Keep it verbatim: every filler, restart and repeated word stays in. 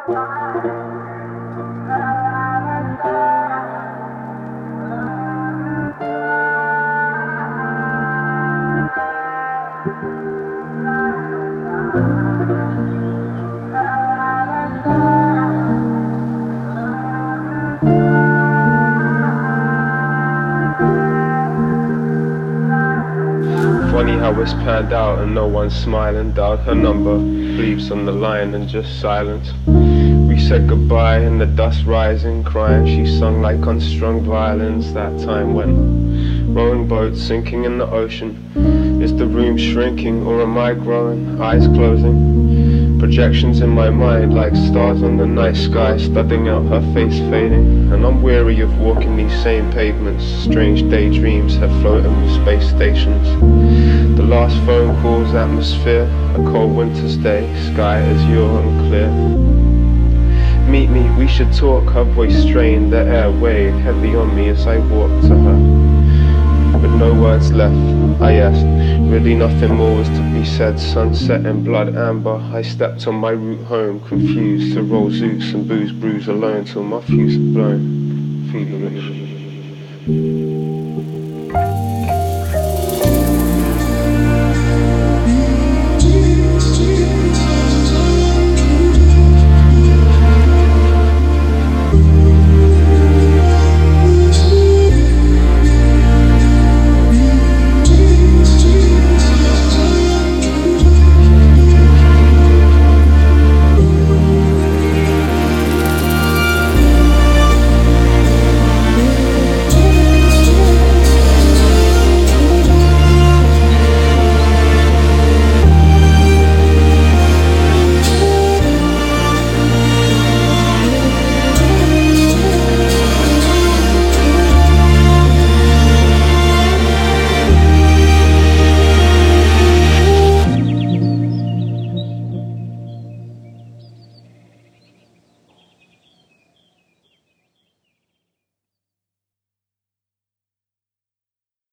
Funny how it's panned out and no one's smiling. Dialed her number, bleeps on the line and just silence. We said goodbye in the dust rising, crying. She sung like unstrung violins. That time when rowing boats sinking in the ocean. Is the room shrinking or am I growing? Eyes closing, projections in my mind like stars on the night sky, studying out her face fading. And I'm weary of walking these same pavements. Strange daydreams have floated with space stations. The last phone call's atmosphere, a cold winter's day, sky azure and clear. Meet me, we should talk, her voice strained, the air weighed heavy on me as I walked to her. With no words left, I asked, really nothing more was to be said. Sunset in blood amber, I stepped on my route home, confused to roll Zeus and booze bruise alone till my fuse had blown, feeling rich.